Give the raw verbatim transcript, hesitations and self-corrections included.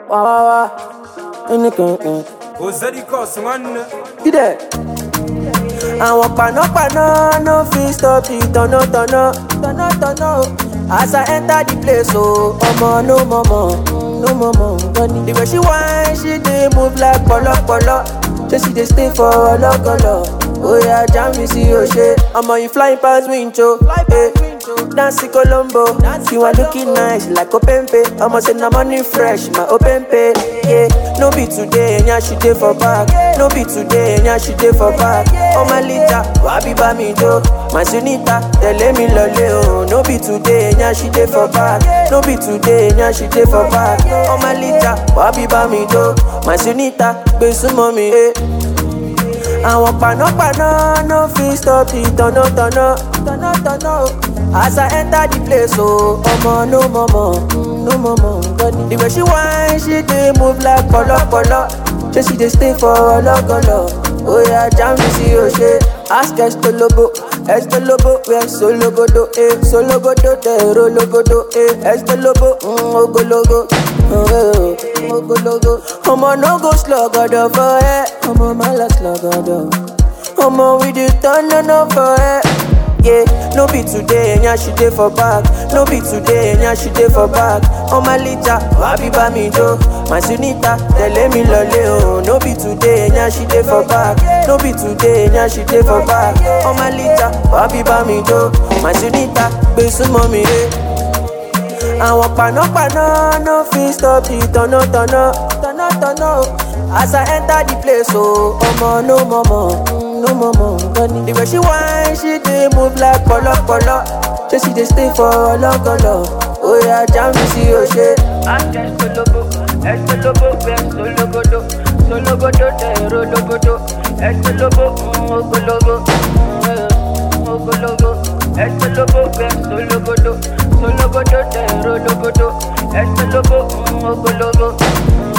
Wah wah wah. Anything. Ozarikos man. Be there. Àwọn panápaná no fit stop the tọ̀nà tọ̀nà tọ̀nà tọ̀nà. As I enter the place, oh, ọmọ no mọ̀mọ̀, no mọ̀mọ̀. The way she whine, she dey move like pọ̀lọ́pọ̀lọ́. Say she dey stay for ọlọ́gọlọ. Oh yeah, jam me see your shit. Ọmọ you flying past window. Hey, dancing Colombo. You are looking nice like Openpe. Ọmọ say na money fresh, my Openpe. Yeah, no be today, nya she dey for back. No be today, nya she dey for back. Oh my lita, wabi ba mi do. My sunita, tẹ̀lé mi lọlé o. No be today, nya she dey for back. No be today, nya she dey for back. Oh my lita, wabi ba mi do. My sunita, gbé súnmọ́ mi, eh. Àwọn panápaná no fit stop the tọ̀nà tọ̀nà tọ̀nà tọ̀nà. As I enter the place, oh, ọmọ no mọ̀mọ̀, no mọ̀mọ̀. The way she whine, she dey move like pọ̀lọ́pọ̀lọ́. Say she dey stay for ọlọ́gọlọ. Oh yeah, jam me see your shit. Ask Estolobo, Estolobo, where Sologodo, eh, Sologodo, Tero Logodo, eh, Estolobo, mm, Ogologo, oh, Ogologo. Omo no go slogodo for eh, Omo mala slogodo. Omo we dey turn on for eh. Yeah, no be today, nya she dey for back. No be today, nya she dey for back. Oh my lita, wabi ba mi do. My sunita, tẹ̀lé mi lọlé o. No be today, nya she dey for back. No be today, nya she dey for back. Oh my lita, wabi ba mi do. My sunita, gbé súnmọ́ mi, eh. Àwọn panápaná no fit stop the tọ̀nà tọ̀nà tọ̀nà tọ̀nà. As I enter the place, oh, ọmọ no mọ̀mọ̀, no mọ̀mọ̀. The way she whine, she dey move like pọ̀lọ́pọ̀lọ́. Say she dey stay for ọlọ́gọlọ. Oh yeah, jam me see your shit. Ask Estolobo, Estolobo, where Sologodo, Sologodo, Tero Logodo, Estolobo, mm, Ogologo, mm, Ogologo, Estolobo, where Sologodo, Sologodo, Tero Logodo, Estolobo, mm, Ogologo.